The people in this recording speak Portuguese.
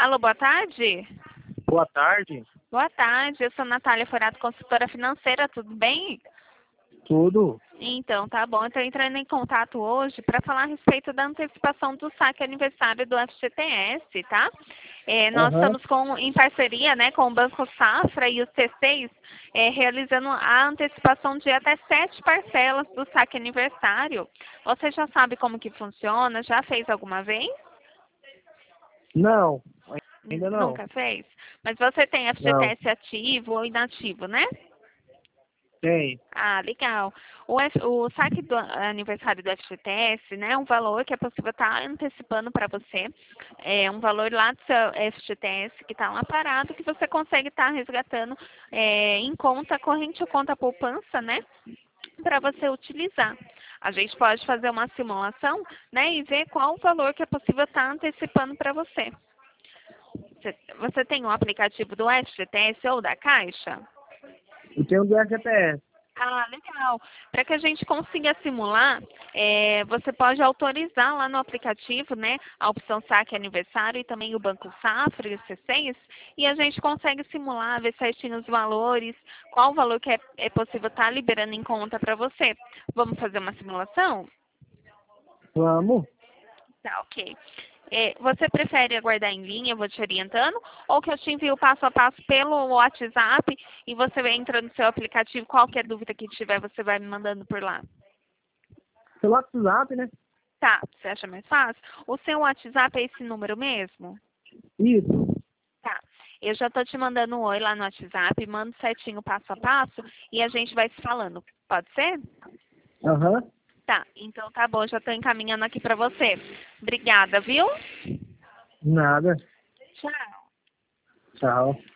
Alô, boa tarde? Boa tarde. Boa tarde, eu sou Natália Forato, consultora financeira, tudo bem? Tudo? Então, tá bom. Eu estou entrando em contato hoje para falar a respeito da antecipação do saque aniversário do FGTS, tá? Nós Aham. estamos em parceria, né, com o Banco Safra e o C6, realizando a antecipação de até 7 parcelas do saque aniversário. Você já sabe como que funciona? Já fez alguma vez? Não, ainda não. Nunca fez? Mas você tem Não. FGTS ativo ou inativo, né? Tem. Ah, legal. O saque do aniversário do FGTS, né, é um valor que é possível estar antecipando para você. É um valor lá do seu FGTS que está lá parado, que você consegue estar resgatando em conta corrente ou conta poupança, né, para você utilizar. A gente pode fazer uma simulação, né, e ver qual o valor que é possível estar antecipando para você. Você tem um aplicativo do FGTS ou da Caixa? Eu tenho do FGTS. Ah, legal. Para que a gente consiga simular, você pode autorizar lá no aplicativo, né, a opção saque aniversário e também o Banco Safra e o C6, e a gente consegue simular, ver certinho os valores, qual o valor que é possível estar liberando em conta para você. Vamos fazer uma simulação? Vamos? Tá, ok. Você prefere aguardar em linha, eu vou te orientando, ou que eu te envie o passo a passo pelo WhatsApp e você entra no seu aplicativo, qualquer dúvida que tiver, você vai me mandando por lá. Pelo WhatsApp, né? Tá, você acha mais fácil? O seu WhatsApp é esse número mesmo? Isso. Tá. Eu já tô te mandando um oi lá no WhatsApp, mando certinho o passo a passo e a gente vai se falando. Pode ser? Aham. Tá, então tá bom, já tô encaminhando aqui pra você. Obrigada, viu? Nada. Tchau. Tchau.